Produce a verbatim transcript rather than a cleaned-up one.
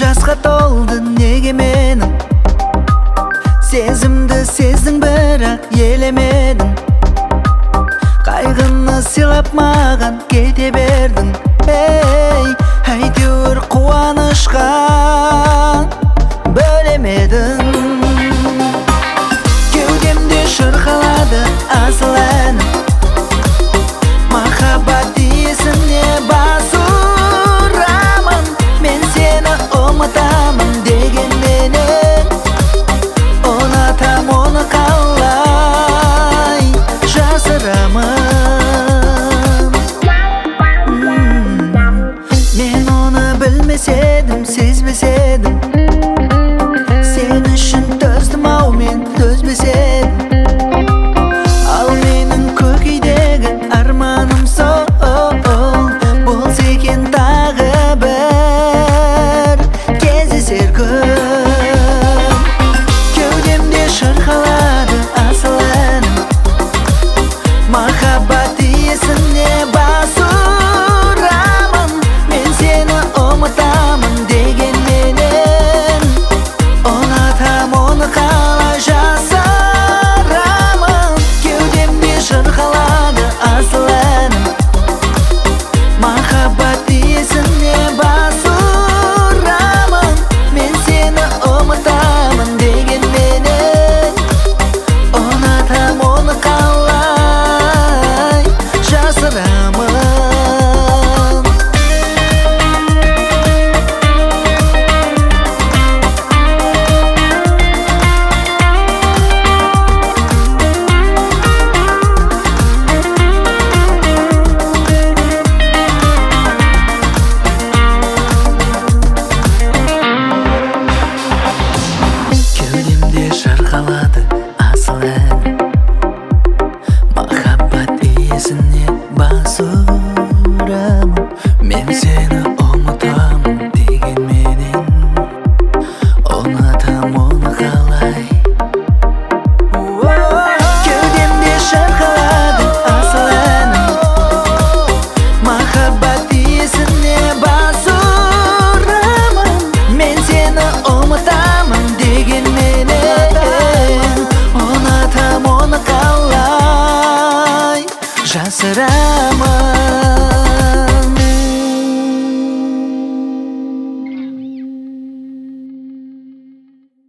Жасқа толды неге менің, сезімді сездің бірақ елемедің. Қайғыны сыйлап маған кете бердің. Ей, әйтеуір қуанышқа бөлемедің. Кеудемде шырқалады асыл әнім, махаббат иесіне бас ұрамын. Мен сені ұмытамын дегенменен ұнатам оны қалай жасырамын. Мен оны білмеседім, сезбеседім, сен үшін төздім ау мен төзбеседім. Ал менің көкейдегі арманым сол болса екен тағы бір кездесер күн. Кеудемде шырқалады асыл әнім, махаббат иесіне бас ұрамын. Мен сені ұмытамын дегенменен ұнатам оны қалай жасырамын. Кеудемде шырқалады асыл әнім, махаббат иесіне бас ұрамын. Мен сені ұмытамын дегенменен ұнатам оны қалай жасырамын. Кеудемде шырқалады асыл әнім, махаббат иесіне бас ұрамын. Мен сені ұмытамын дегенменен ұнатам оны қалай. Кеудемде шырқалады асыл әнім, махаббат иесіне бас ұрамын. Мен сені ұмытамын дегенменен ұнатам оны қалай жасырамын.